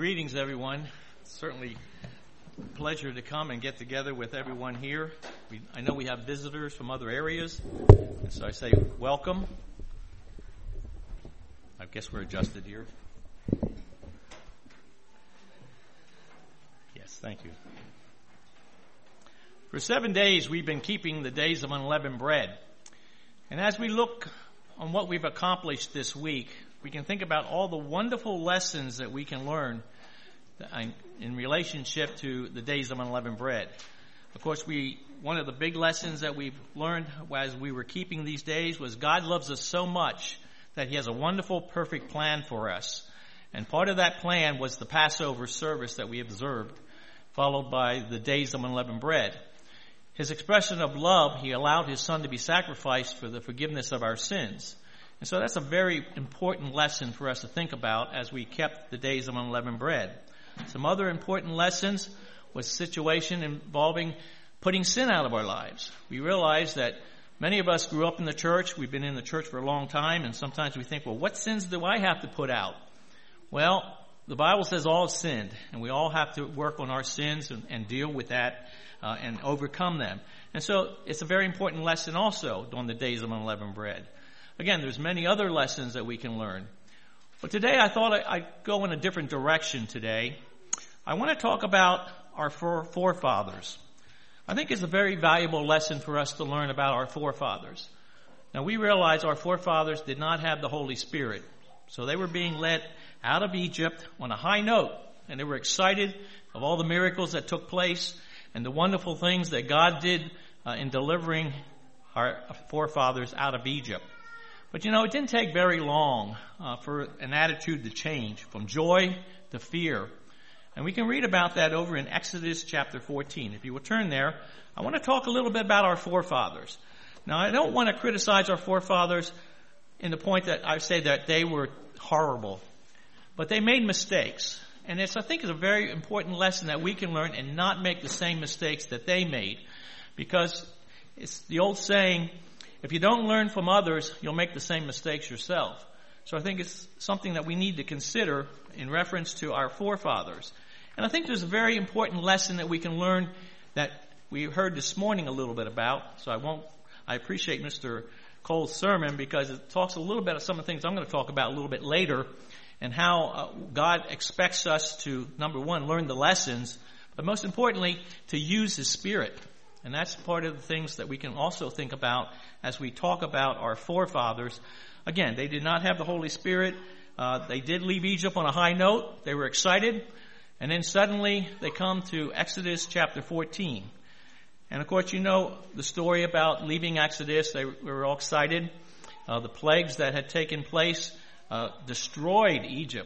Greetings, everyone. It's certainly a pleasure to come and get together with everyone here. I know we have visitors from other areas, and so I say welcome. I guess we're adjusted here. Yes, thank you. For 7 days, we've been keeping the days of unleavened bread. And as we look on what we've accomplished this week, we can think about all the wonderful lessons that we can learn in relationship to the days of unleavened bread. Of course, one of the big lessons that we've learned as we were keeping these days was God loves us so much that He has a wonderful, perfect plan for us. And part of that plan was the Passover service that we observed, followed by the days of unleavened bread. His expression of love, He allowed His Son to be sacrificed for the forgiveness of our sins. And so that's a very important lesson for us to think about as we kept the days of unleavened bread. Some other important lessons was a situation involving putting sin out of our lives. We realized that many of us grew up in the church. We've been in the church for a long time, and sometimes we think, well, what sins do I have to put out? Well, the Bible says all have sinned, and we all have to work on our sins and deal with that and overcome them. And so it's a very important lesson also on the days of unleavened bread. Again, there's many other lessons that we can learn. But today I thought I'd go in a different direction today. I want to talk about our forefathers. I think it's a very valuable lesson for us to learn about our forefathers. Now, we realize our forefathers did not have the Holy Spirit. So they were being led out of Egypt on a high note. And they were excited of all the miracles that took place and the wonderful things that God did in delivering our forefathers out of Egypt. But it didn't take very long for an attitude to change from joy to fear. And we can read about that over in Exodus chapter 14. If you will turn there, I want to talk a little bit about our forefathers. Now, I don't want to criticize our forefathers in the point that I say that they were horrible. But they made mistakes. And I think it's a very important lesson that we can learn and not make the same mistakes that they made. Because it's the old saying, if you don't learn from others, you'll make the same mistakes yourself. So I think it's something that we need to consider in reference to our forefathers. And I think there's a very important lesson that we can learn that we heard this morning a little bit about. So I appreciate Mr. Cole's sermon because it talks a little bit of some of the things I'm going to talk about a little bit later and how God expects us to, number one, learn the lessons, but most importantly, to use His Spirit. And that's part of the things that we can also think about as we talk about our forefathers. Again, they did not have the Holy Spirit. They did leave Egypt on a high note. They were excited. And then suddenly they come to Exodus chapter 14. And of course, you know the story about leaving Exodus. They were all excited. The plagues that had taken place destroyed Egypt.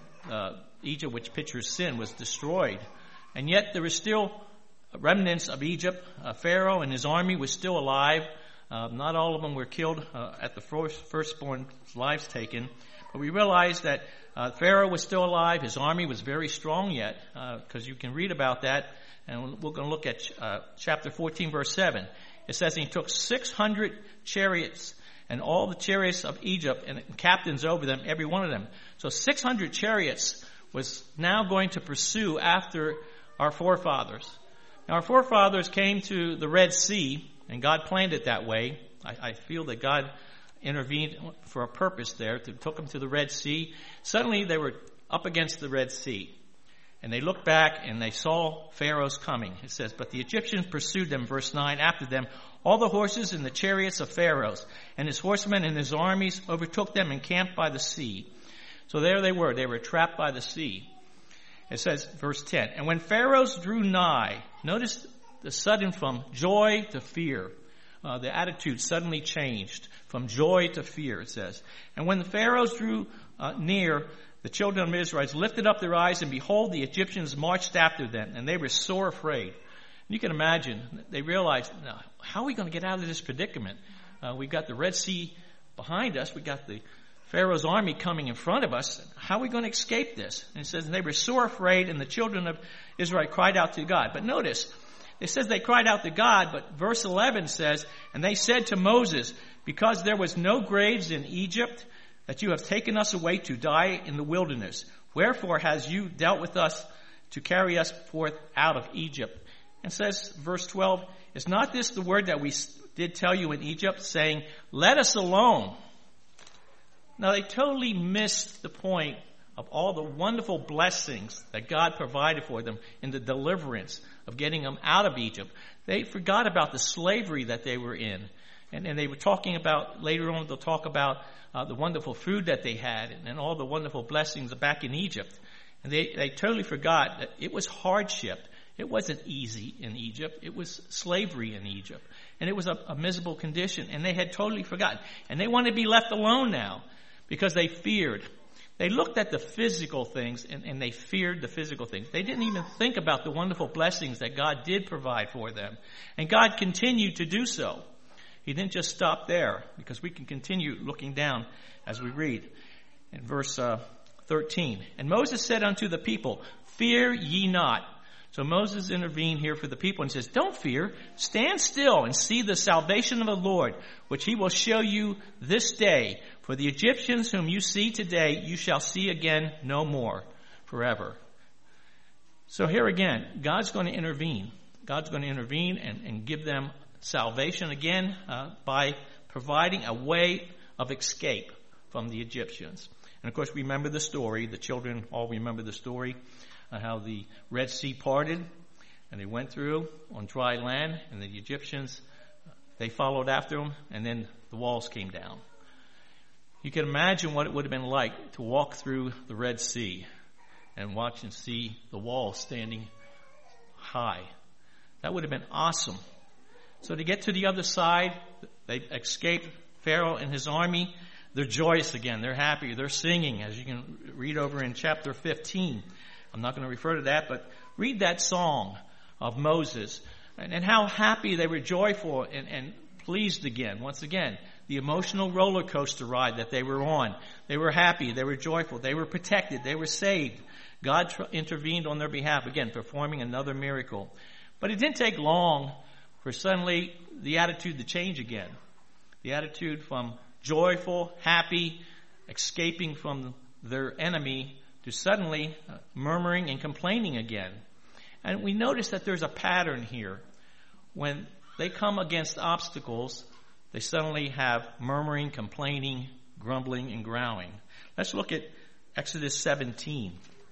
Egypt, which pictures sin, was destroyed. And yet there was still remnants of Egypt. Pharaoh and his army was still alive. Not all of them were killed at the firstborn lives taken. But we realize that Pharaoh was still alive. His army was very strong yet, because you can read about that. And we're going to look at chapter 14, verse 7. It says he took 600 chariots and all the chariots of Egypt and captains over them, every one of them. So 600 chariots was now going to pursue after our forefathers. Now, our forefathers came to the Red Sea, and God planned it that way. I feel that God intervened for a purpose there, took them to the Red Sea. Suddenly, they were up against the Red Sea. And they looked back, and they saw Pharaoh's coming. It says, but the Egyptians pursued them, verse 9, after them. All the horses and the chariots of Pharaoh's, and his horsemen and his armies overtook them and camped by the sea. So there they were. They were trapped by the sea. It says, verse 10, and when Pharaoh's drew nigh, notice the sudden from joy to fear. The attitude suddenly changed from joy to fear, it says. And when the Pharaohs drew near, the children of Israel lifted up their eyes, and behold, the Egyptians marched after them, and they were sore afraid. And you can imagine, they realized, now, how are we going to get out of this predicament? We've got the Red Sea behind us. We've got the Pharaoh's army coming in front of us. How are we going to escape this? And it says, they were sore afraid, and the children of Israel cried out to God. But notice, it says they cried out to God, but verse 11 says, and they said to Moses, because there was no graves in Egypt, that you have taken us away to die in the wilderness. Wherefore has you dealt with us to carry us forth out of Egypt? And says, verse 12, is not this the word that we did tell you in Egypt, saying, let us alone? Now they totally missed the point of all the wonderful blessings that God provided for them in the deliverance of getting them out of Egypt. They forgot about the slavery that they were in. And they were talking about, later on they'll talk about the wonderful food that they had and all the wonderful blessings back in Egypt. And they totally forgot that it was hardship. It wasn't easy in Egypt. It was slavery in Egypt. And it was a miserable condition. And they had totally forgotten. And they wanted to be left alone now because they feared. They looked at the physical things and they feared the physical things. They didn't even think about the wonderful blessings that God did provide for them. And God continued to do so. He didn't just stop there, because we can continue looking down as we read in verse 13. And Moses said unto the people, fear ye not. So Moses intervened here for the people and says, don't fear, stand still and see the salvation of the Lord, which he will show you this day. For the Egyptians whom you see today, you shall see again no more forever. So here again, God's going to intervene. God's going to intervene and give them salvation again by providing a way of escape from the Egyptians. And of course, we remember the story. The children all remember the story, how the Red Sea parted and they went through on dry land, and the Egyptians, they followed after them, and then the walls came down. You can imagine what it would have been like to walk through the Red Sea and watch and see the wall standing high. That would have been awesome. So to get to the other side, they escaped Pharaoh and his army. They're joyous again. They're happy. They're singing, as you can read over in chapter 15. I'm not going to refer to that, but read that song of Moses and how happy they were, joyful and pleased again. Once again, the emotional roller coaster ride that they were on. They were happy. They were joyful. They were protected. They were saved. God intervened on their behalf, again, performing another miracle. But it didn't take long for suddenly the attitude to change again. The attitude from joyful, happy, escaping from their enemy to suddenly murmuring and complaining again. And we notice that there's a pattern here. When they come against obstacles, they suddenly have murmuring, complaining, grumbling, and growling. Let's look at Exodus 17.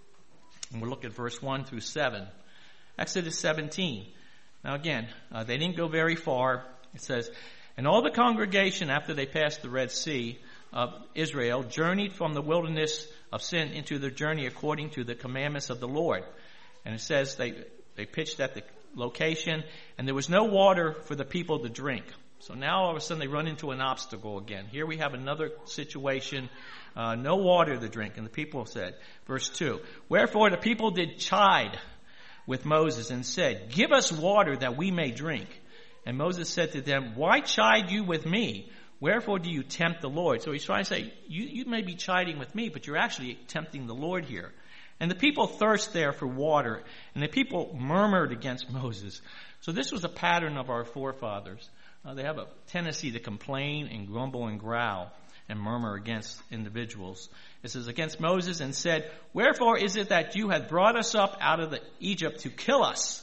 And we'll look at verse 1 through 7. Exodus 17. Now again, they didn't go very far. It says, and all the congregation, after they passed the Red Sea of Israel, journeyed from the wilderness of Sin into their journey according to the commandments of the Lord. And it says they pitched at the location, and there was no water for the people to drink. So now all of a sudden they run into an obstacle again. Here we have another situation, no water to drink. And the people said, verse 2, wherefore the people did chide with Moses and said, give us water that we may drink. And Moses said to them, why chide you with me? Wherefore do you tempt the Lord? So he's trying to say, you may be chiding with me, but you're actually tempting the Lord here. And the people thirst there for water, and the people murmured against Moses. So this was a pattern of our forefathers. They have a tendency to complain and grumble and growl and murmur against individuals. It says, against Moses, and said, wherefore is it that you have brought us up out of Egypt to kill us?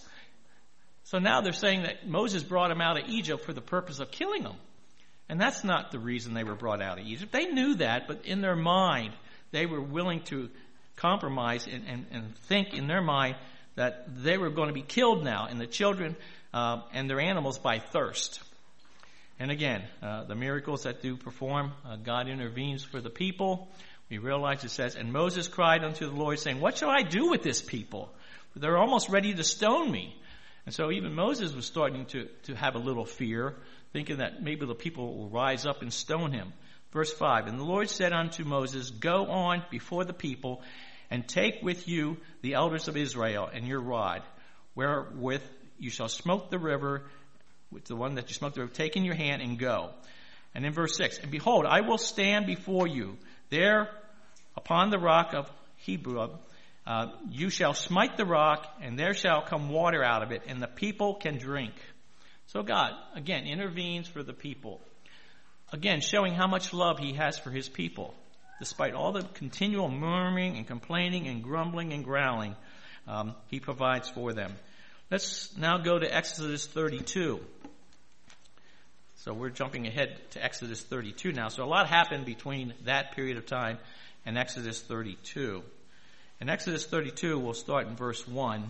So now they're saying that Moses brought them out of Egypt for the purpose of killing them. And that's not the reason they were brought out of Egypt. They knew that, but in their mind, they were willing to compromise and think in their mind that they were going to be killed now, and the children and their animals by thirst. And again, the miracles that do perform, God intervenes for the people. We realize it says, and Moses cried unto the Lord, saying, what shall I do with this people? For they're almost ready to stone me. And so even Moses was starting to have a little fear, thinking that maybe the people will rise up and stone him. Verse 5, and the Lord said unto Moses, go on before the people, and take with you the elders of Israel and your rod, wherewith you shall smoke the river, with the one that you smoke the river, take in your hand and go. And in verse 6, and behold, I will stand before you there upon the rock of Hebron. You shall smite the rock, and there shall come water out of it, and the people can drink. So God, again, intervenes for the people. Again, showing how much love he has for his people. despite all the continual murmuring and complaining and grumbling and growling, he provides for them. Let's now go to Exodus 32. So we're jumping ahead to Exodus 32 now. So a lot happened between that period of time and Exodus 32. In Exodus 32, we'll start in verse 1.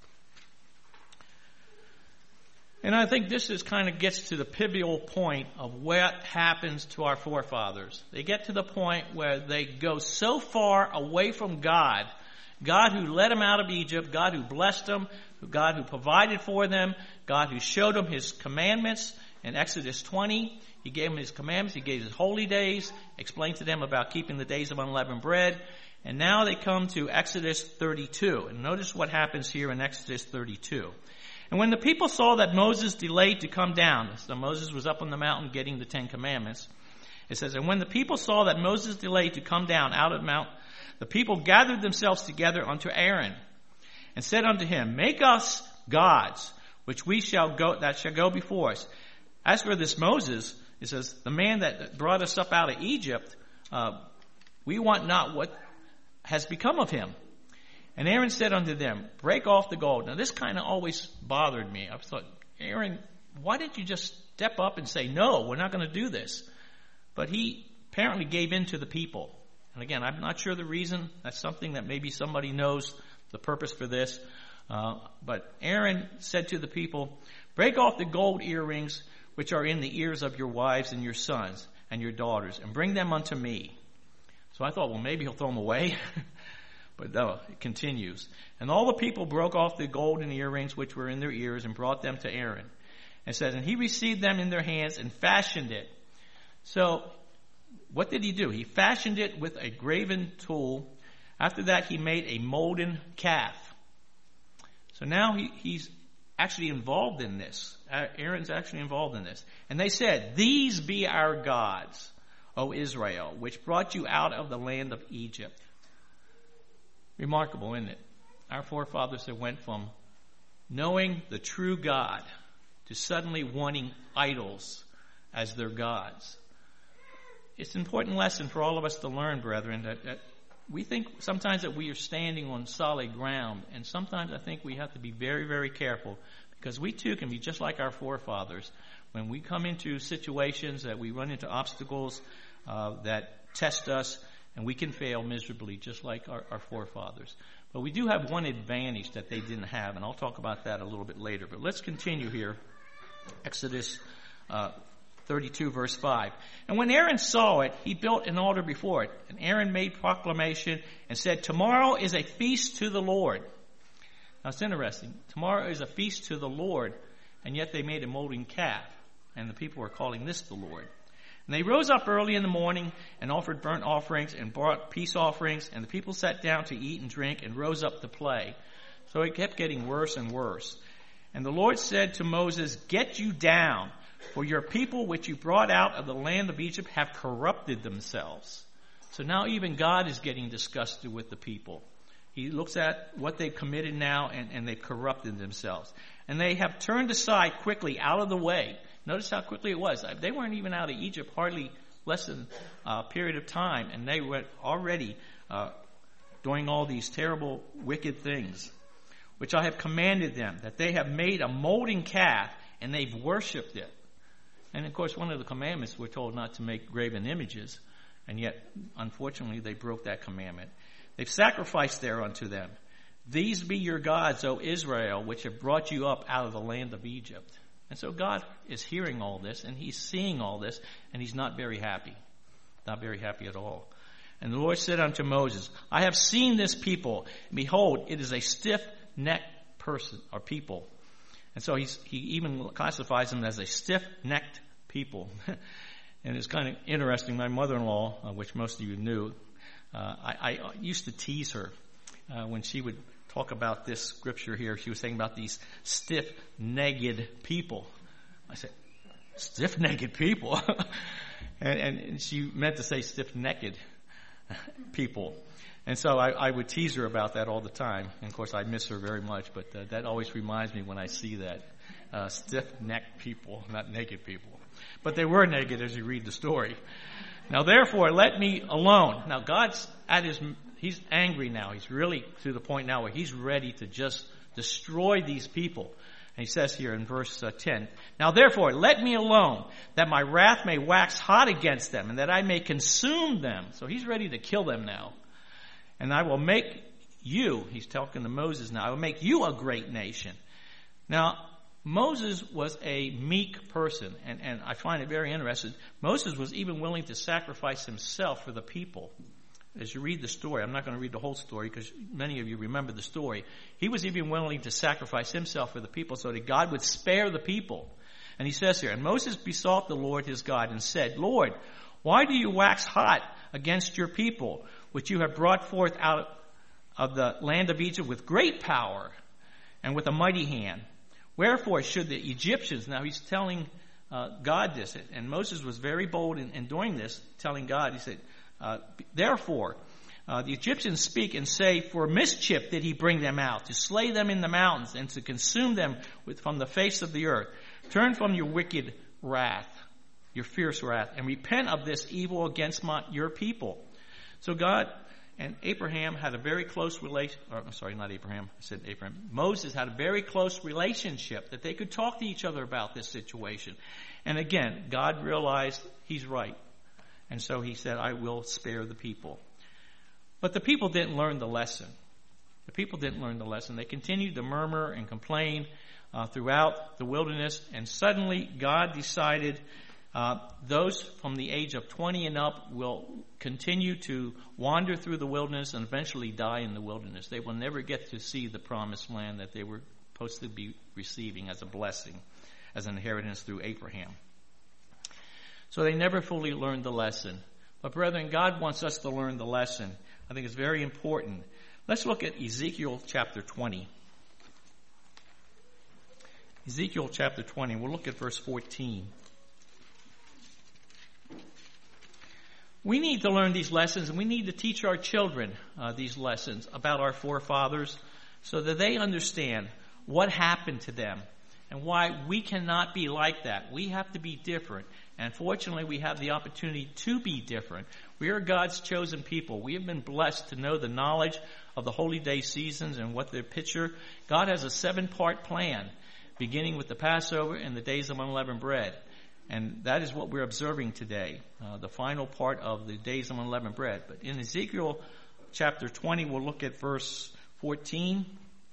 And I think this is kind of gets to the pivotal point of what happens to our forefathers. They get to the point where they go so far away from God, God who led them out of Egypt, God who blessed them, God who provided for them, God who showed them his commandments. In Exodus 20, he gave them his commandments, he gave his holy days, explained to them about keeping the days of unleavened bread. And now they come to Exodus 32. And notice what happens here in Exodus 32. And when the people saw that Moses delayed to come down, so Moses was up on the mountain getting the 10 Commandments, it says, and when the people saw that Moses delayed to come down out of the mount, the people gathered themselves together unto Aaron and said unto him, make us gods, which we shall go, that shall go before us. As for this Moses, it says, the man that brought us up out of Egypt, we want not what has become of him. And Aaron said unto them, break off the gold. Now this kind of always bothered me. I thought, Aaron, why didn't you just step up and say, no, we're not going to do this? But he apparently gave in to the people. And again, I'm not sure the reason. That's something that maybe somebody knows the purpose for this. But Aaron said to the people, break off the gold earrings which are in the ears of your wives and your sons and your daughters, and bring them unto me. So I thought, well, maybe he'll throw them away. But no, it continues. And all the people broke off the golden earrings which were in their ears and brought them to Aaron. And said, and he received them in their hands and fashioned it. So what did he do? He fashioned it with a graven tool. After that, he made a molten calf. So now he's actually involved in this. Aaron's actually involved in this. And they said, these be our gods, O Israel, which brought you out of the land of Egypt. Remarkable, isn't it? Our forefathers have went from knowing the true God to suddenly wanting idols as their gods. It's an important lesson for all of us to learn, brethren, that we think sometimes that we are standing on solid ground, and sometimes I think we have to be very, very careful, because we too can be just like our forefathers. When we come into situations that we run into obstacles that test us, and we can fail miserably just like our forefathers. But we do have one advantage that they didn't have, and I'll talk about that a little bit later. But let's continue here. Exodus 32 verse 5. And when Aaron saw it, he built an altar before it. And Aaron made proclamation and said, tomorrow is a feast to the Lord. Now it's interesting. Tomorrow is a feast to the Lord, and yet they made a molten calf. And the people were calling this the Lord. And they rose up early in the morning and offered burnt offerings and brought peace offerings. And the people sat down to eat and drink and rose up to play. So it kept getting worse and worse. And the Lord said to Moses, get you down, for your people which you brought out of the land of Egypt have corrupted themselves. So now even God is getting disgusted with the people. He looks at what they've committed now, and they've corrupted themselves. And they have turned aside quickly out of the way. Notice how quickly it was. They weren't even out of Egypt hardly less than a period of time, and they were already doing all these terrible, wicked things, which I have commanded them, that they have made a molten calf, and they've worshipped it. And of course, one of the commandments, we're told not to make graven images, and yet, unfortunately, they broke that commandment. They've sacrificed thereunto them. These be your gods, O Israel, which have brought you up out of the land of Egypt. And so God is hearing all this, and he's seeing all this, and he's not very happy. Not very happy at all. And the Lord said unto Moses, I have seen this people, and behold, it is a stiff-necked person, or people. And so he even classifies them as a stiff-necked people. And it's kind of interesting. My mother-in-law, which most of you knew, I used to tease her when she would talk about this scripture here. She was saying about these stiff-necked people. I said, stiff-necked people? and she meant to say stiff-necked people. And so I would tease her about that all the time. And of course, I miss her very much, but that always reminds me when I see that. Stiff-necked people, not naked people. But they were negative as you read the story. Now therefore, let me alone. Now God's he's angry now. He's really to the point now where he's ready to just destroy these people. And he says here in verse 10, now therefore, let me alone, that my wrath may wax hot against them, and that I may consume them. So he's ready to kill them now. And I will make you, he's talking to Moses now, I will make you a great nation. Now, Moses was a meek person, and I find it very interesting. Moses was even willing to sacrifice himself for the people. As you read the story, I'm not going to read the whole story because many of you remember the story. He was even willing to sacrifice himself for the people so that God would spare the people. And he says here, and Moses besought the Lord his God and said, Lord, why do you wax hot against your people, which you have brought forth out of the land of Egypt with great power and with a mighty hand? Wherefore should the Egyptians, now he's telling God this, and Moses was very bold in doing this, telling God, he said, therefore, the Egyptians speak and say, for mischief did he bring them out, to slay them in the mountains and to consume them from the face of the earth. Turn from your wicked wrath, your fierce wrath, and repent of this evil against your people. So God and Abraham had a very close Moses had a very close relationship that they could talk to each other about this situation. And again, God realized he's right. And so he said, I will spare the people. But the people didn't learn the lesson. They continued to murmur and complain throughout the wilderness. And suddenly God decided those from the age of 20 and up will continue to wander through the wilderness and eventually die in the wilderness. They will never get to see the promised land that they were supposed to be receiving as a blessing, as an inheritance through Abraham. So they never fully learned the lesson. But brethren, God wants us to learn the lesson. I think it's very important. Let's look at Ezekiel chapter 20. Ezekiel chapter 20. We'll look at verse 14. We need to learn these lessons, and we need to teach our children these lessons about our forefathers so that they understand what happened to them and why we cannot be like that. We have to be different. And fortunately, we have the opportunity to be different. We are God's chosen people. We have been blessed to know the knowledge of the holy day seasons and what their picture. God has a 7-part plan, beginning with the Passover and the days of unleavened bread. And that is what we're observing today, the final part of the days of unleavened bread. But in Ezekiel chapter 20, we'll look at verse 14.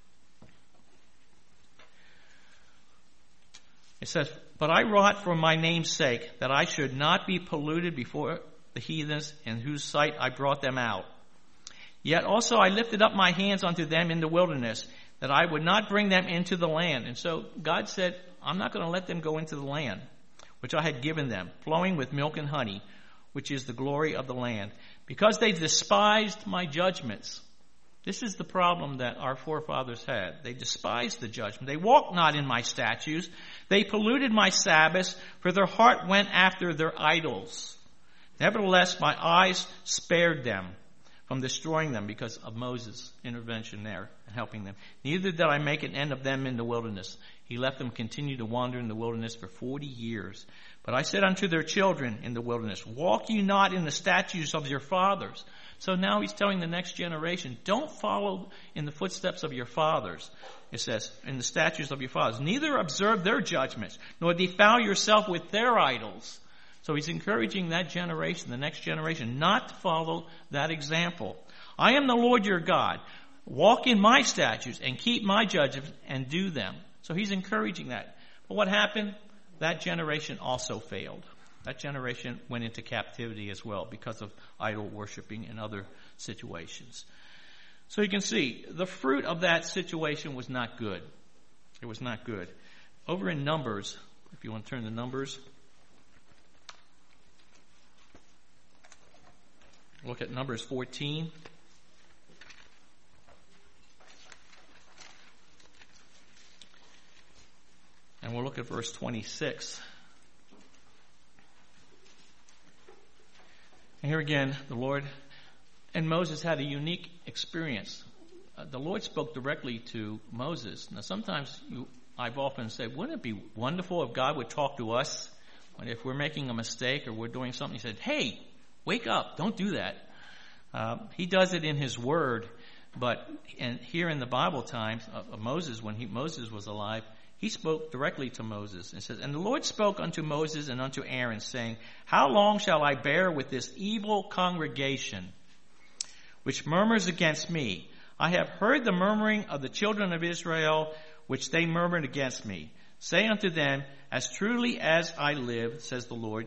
It says, but I wrought for my name's sake that I should not be polluted before the heathens in whose sight I brought them out. Yet also I lifted up my hands unto them in the wilderness, that I would not bring them into the land. And so God said, I'm not going to let them go into the land, which I had given them, flowing with milk and honey, which is the glory of the land, because they despised my judgments. This is the problem that our forefathers had. They despised the judgment. They walked not in my statutes. They polluted my Sabbaths, for their heart went after their idols. Nevertheless, my eyes spared them from destroying them because of Moses' intervention there and helping them. Neither did I make an end of them in the wilderness. He let them continue to wander in the wilderness for 40 years. But I said unto their children in the wilderness, walk ye not in the statutes of your fathers. So now he's telling the next generation, don't follow in the footsteps of your fathers. It says, in the statutes of your fathers. Neither observe their judgments, nor defile yourself with their idols. So he's encouraging that generation, the next generation, not to follow that example. I am the Lord your God. Walk in my statutes and keep my judgments and do them. So he's encouraging that. But what happened? That generation also failed. That generation went into captivity as well because of idol worshiping and other situations. So you can see the fruit of that situation was not good. It was not good. Over in Numbers, if you want to turn to Numbers, look at Numbers 14. And we'll look at verse 26. And here again, the Lord and Moses had a unique experience. The Lord spoke directly to Moses. Now sometimes I've often said, wouldn't it be wonderful if God would talk to us And if we're making a mistake or we're doing something, he said, hey, wake up, don't do that. He does it in his word, but here in the Bible times of Moses, when Moses was alive, he spoke directly to Moses. It says, and the Lord spoke unto Moses and unto Aaron, saying, how long shall I bear with this evil congregation, which murmurs against me? I have heard the murmuring of the children of Israel, which they murmured against me. Say unto them, as truly as I live, says the Lord,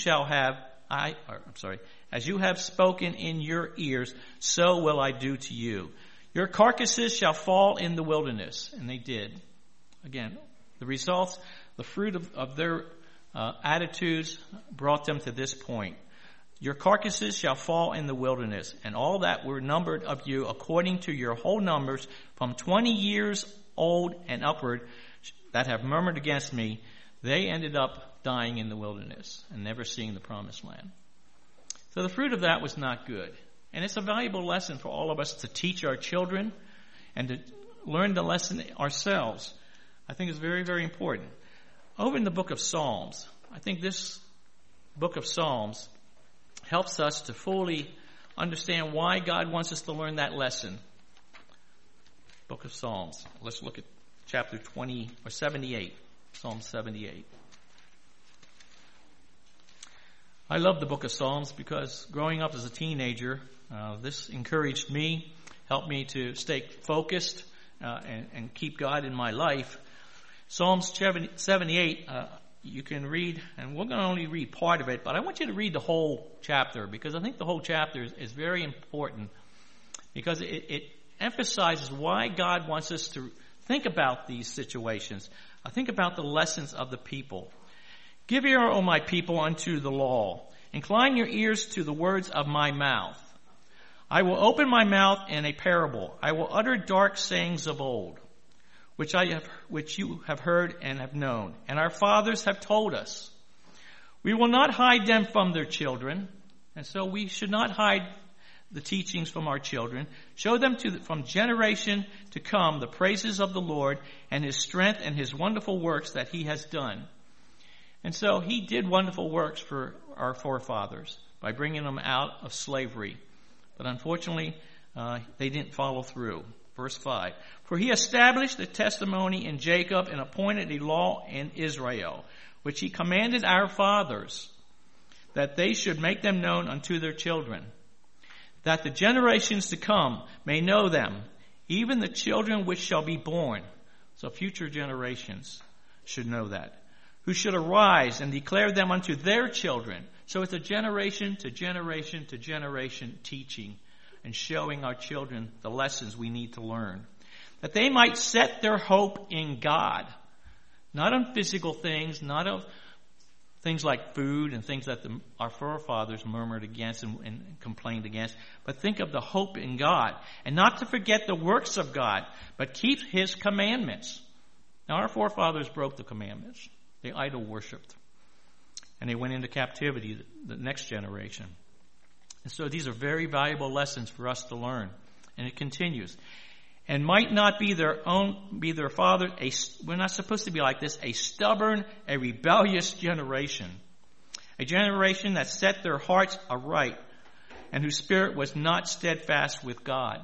as you have spoken in your ears, so will I do to you. Your carcasses shall fall in the wilderness. And they did. Again, the results, the fruit of their attitudes brought them to this point. Your carcasses shall fall in the wilderness, and all that were numbered of you according to your whole numbers, from 20 years old and upward, that have murmured against me, they ended up dying in the wilderness and never seeing the promised land. So the fruit of that was not good. And it's a valuable lesson for all of us to teach our children and to learn the lesson ourselves. I think it's very, very important. Over in the book of Psalms, I think this book of Psalms helps us to fully understand why God wants us to learn that lesson. Book of Psalms. Let's look at chapter 78, Psalm 78. I love the book of Psalms because growing up as a teenager, this encouraged me, helped me to stay focused and keep God in my life. Psalms 78, you can read, and we're going to only read part of it, but I want you to read the whole chapter because I think the whole chapter is very important because it emphasizes why God wants us to think about these situations. Think about the lessons of the people. Give ear, O my people, unto the law. Incline your ears to the words of my mouth. I will open my mouth in a parable. I will utter dark sayings of old, which you have heard and have known, and our fathers have told us. We will not hide them from their children, and so we should not hide the teachings from our children. Show them from generation to come the praises of the Lord and his strength and his wonderful works that he has done. And so he did wonderful works for our forefathers by bringing them out of slavery. But unfortunately, they didn't follow through. Verse 5, for he established the testimony in Jacob and appointed a law in Israel, which he commanded our fathers, that they should make them known unto their children, that the generations to come may know them, even the children which shall be born. So future generations should know that. Who should arise and declare them unto their children. So it's a generation to generation to generation teaching and showing our children the lessons we need to learn. That they might set their hope in God. Not on physical things, not of things like food and things that our forefathers murmured against and complained against. But think of the hope in God. And not to forget the works of God, but keep his commandments. Now our forefathers broke the commandments. They idol worshipped. And they went into captivity, the next generation. And so these are very valuable lessons for us to learn. And it continues. And might not be their father, we're not supposed to be like this, a stubborn, a rebellious generation. A generation that set their hearts aright and whose spirit was not steadfast with God.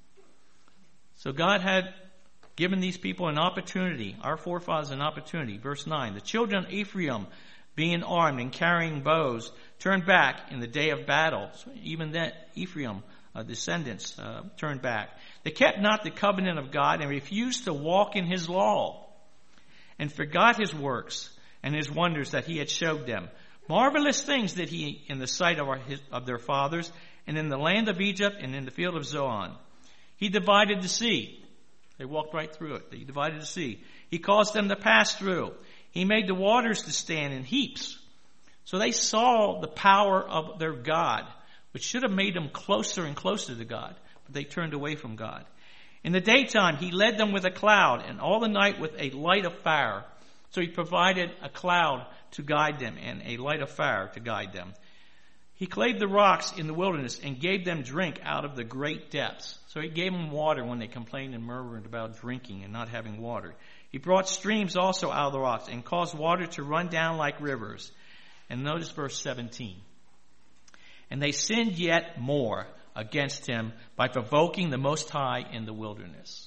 So God had given these people an opportunity, our forefathers an opportunity. Verse 9, the children of Ephraim, being armed and carrying bows, turned back in the day of battle. So even then, Ephraim descendants turned back. They kept not the covenant of God and refused to walk in his law, and forgot his works and his wonders that he had showed them. Marvelous things did he in the sight of their fathers, and in the land of Egypt and in the field of Zoan. He divided the sea. They walked right through it. He divided the sea. He caused them to pass through. He made the waters to stand in heaps. So they saw the power of their God, which should have made them closer and closer to God. But they turned away from God. In the daytime, he led them with a cloud, and all the night with a light of fire. So he provided a cloud to guide them and a light of fire to guide them. He clave the rocks in the wilderness and gave them drink out of the great depths. So he gave them water when they complained and murmured about drinking and not having water. He brought streams also out of the rocks and caused water to run down like rivers. And notice verse 17. And they sinned yet more against him by provoking the Most High in the wilderness.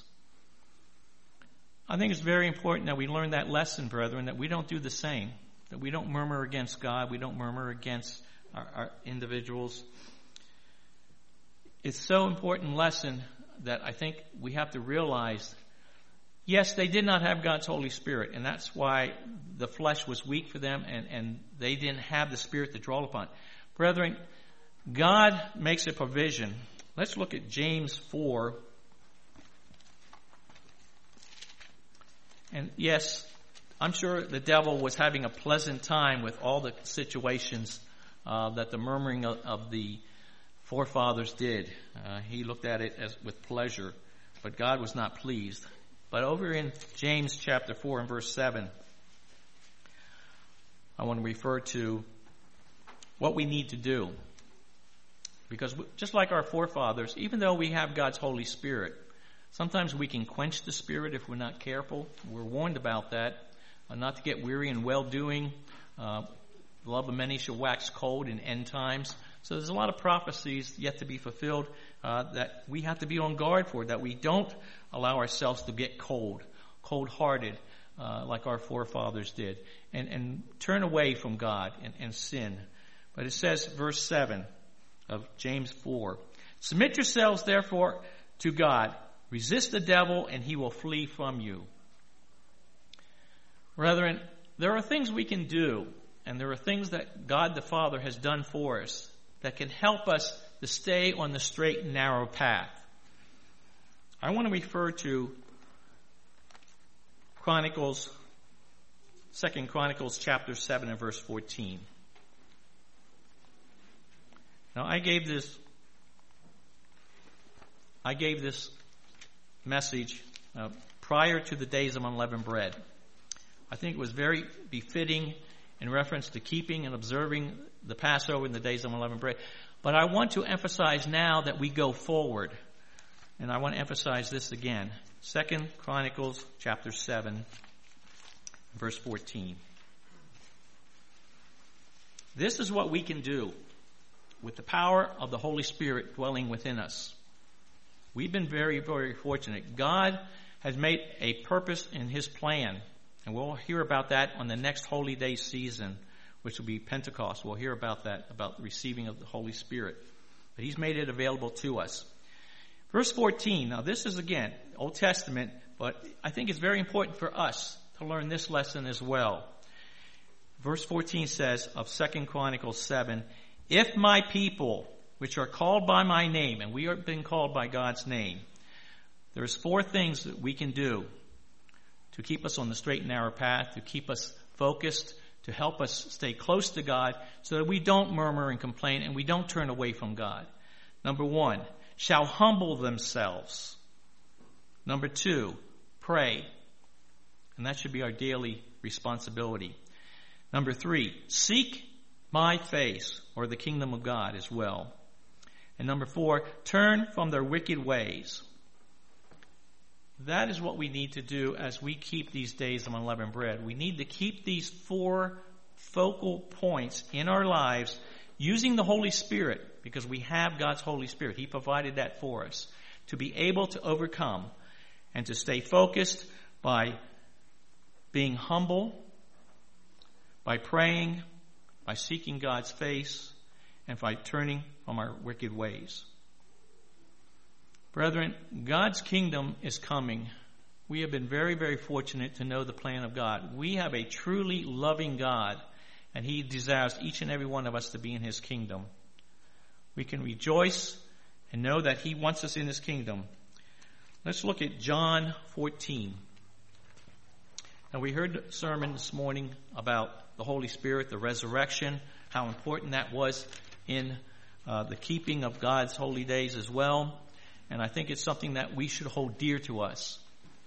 I think it's very important that we learn that lesson, brethren, that we don't do the same, that we don't murmur against God, we don't murmur against our individuals. It's so important lesson that I think we have to realize, yes, they did not have God's Holy Spirit, and that's why the flesh was weak for them, and they didn't have the Spirit to draw upon. Brethren, God makes a provision. Let's look at James 4. And yes, I'm sure the devil was having a pleasant time with all the situations that the murmuring of the forefathers did. He looked at it as with pleasure, but God was not pleased. But over in James chapter 4 and verse 7, I want to refer to what we need to do. Because just like our forefathers, even though we have God's Holy Spirit, sometimes we can quench the Spirit if we're not careful. We're warned about that, not to get weary in well-doing. The love of many shall wax cold in end times. So there's a lot of prophecies yet to be fulfilled that we have to be on guard for, that we don't allow ourselves to get cold-hearted like our forefathers did, and turn away from God and sin. But it says, verse 7 of James 4, submit yourselves therefore to God. Resist the devil and he will flee from you. Brethren, there are things we can do, and there are things that God the Father has done for us that can help us to stay on the straight and narrow path. I want to refer to Second Chronicles chapter 7 and verse 14. Now, I gave this message prior to the days of unleavened bread. I think it was very befitting in reference to keeping and observing the Passover in the days of unleavened bread. But I want to emphasize now that we go forward. And I want to emphasize this again. 2 Chronicles chapter 7, verse 14. This is what we can do with the power of the Holy Spirit dwelling within us. We've been very, very fortunate. God has made a purpose in His plan. And we'll hear about that on the next Holy Day season, which will be Pentecost. We'll hear about that, about the receiving of the Holy Spirit. But He's made it available to us. Verse 14. Now this is, again, Old Testament, but I think it's very important for us to learn this lesson as well. Verse 14 says of 2 Chronicles 7, if my people, which are called by my name, and we are being called by God's name, there's 4 things that we can do to keep us on the straight and narrow path, to keep us focused, to help us stay close to God so that we don't murmur and complain and we don't turn away from God. Number 1, shall humble themselves. Number 2, pray. And that should be our daily responsibility. Number 3, seek my face, or the kingdom of God as well. And number 4, turn from their wicked ways. That is what we need to do as we keep these days of unleavened bread. We need to keep these 4 focal points in our lives using the Holy Spirit, because we have God's Holy Spirit. He provided that for us to be able to overcome and to stay focused by being humble, by praying, by seeking God's face, and by turning from our wicked ways. Brethren, God's kingdom is coming. We have been very, very fortunate to know the plan of God. We have a truly loving God, and He desires each and every one of us to be in His kingdom. We can rejoice and know that He wants us in His kingdom. Let's look at John 14. Now, we heard the sermon this morning about the Holy Spirit, the resurrection, how important that was in the keeping of God's holy days as well. And I think it's something that we should hold dear to us.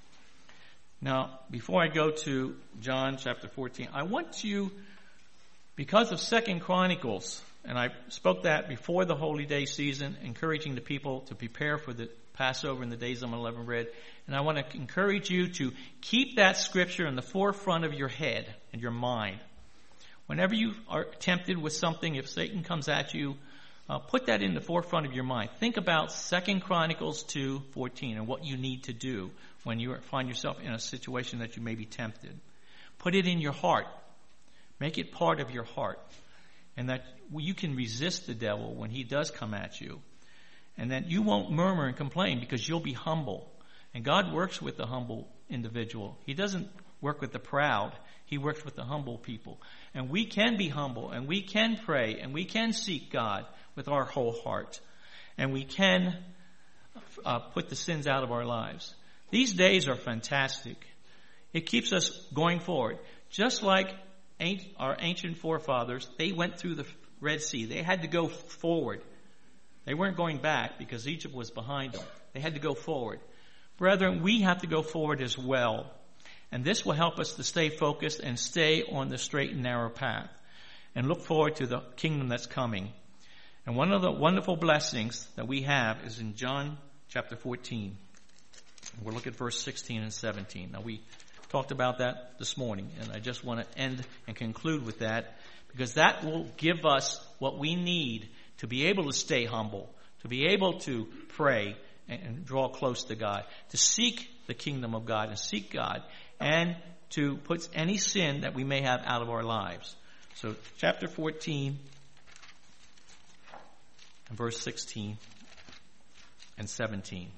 Now, before I go to John chapter 14, I want you, because of 2 Chronicles, and I spoke that before the Holy Day season, encouraging the people to prepare for the Passover and the days of unleavened bread. And I want to encourage you to keep that scripture in the forefront of your head and your mind. Whenever you are tempted with something, if Satan comes at you, put that in the forefront of your mind. Think about 2 Chronicles 2:14 and what you need to do when you find yourself in a situation that you may be tempted. Put it in your heart. Make it part of your heart. And that you can resist the devil when he does come at you. And that you won't murmur and complain because you'll be humble. And God works with the humble individual. He doesn't work with the proud. He works with the humble people. And we can be humble, and we can pray, and we can seek God with our whole heart. And we can put the sins out of our lives. These days are fantastic. It keeps us going forward. Just like our ancient forefathers, they went through the Red Sea. They had to go forward. They weren't going back because Egypt was behind them. They had to go forward. Brethren, we have to go forward as well. And this will help us to stay focused and stay on the straight and narrow path and look forward to the kingdom that's coming. And one of the wonderful blessings that we have is in John chapter 14. We'll look at verse 16 and 17. Now, we talked about that this morning, and I just want to end and conclude with that because that will give us what we need to be able to stay humble, to be able to pray and draw close to God, to seek the kingdom of God and seek God, and to put any sin that we may have out of our lives. So chapter 14, verse 16 and 17.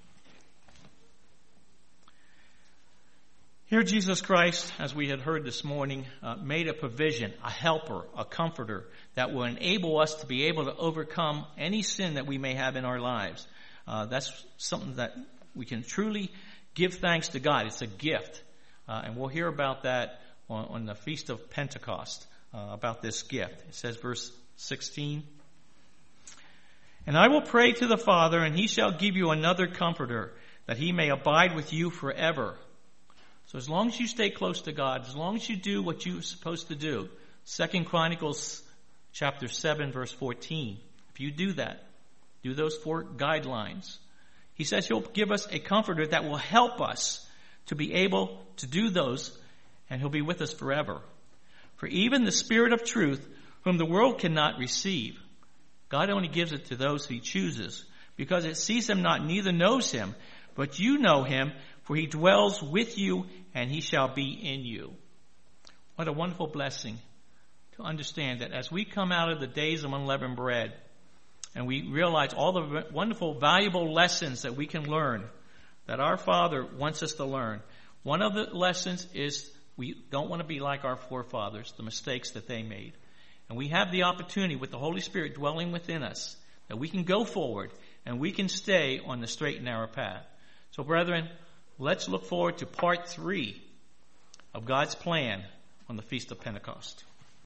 Here Jesus Christ, as we had heard this morning, made a provision, a helper, a comforter that will enable us to be able to overcome any sin that we may have in our lives. That's something that we can truly give thanks to God. It's a gift. And we'll hear about that on the Feast of Pentecost, about this gift. It says, verse 16, "And I will pray to the Father, and he shall give you another comforter, that he may abide with you forever." So as long as you stay close to God, as long as you do what you're supposed to do, 2 Chronicles chapter 7, verse 14, if you do that, do those 4 guidelines, he says he'll give us a comforter that will help us to be able to do those, and he'll be with us forever. "For even the Spirit of truth, whom the world cannot receive," God only gives it to those he chooses, "because it sees him not, neither knows him. But you know him, for he dwells with you, and he shall be in you." What a wonderful blessing to understand that as we come out of the days of unleavened bread, and we realize all the wonderful, valuable lessons that we can learn, that our Father wants us to learn. One of the lessons is we don't want to be like our forefathers, the mistakes that they made. And we have the opportunity with the Holy Spirit dwelling within us that we can go forward and we can stay on the straight and narrow path. So, brethren, let's look forward to part 3 of God's plan on the Feast of Pentecost.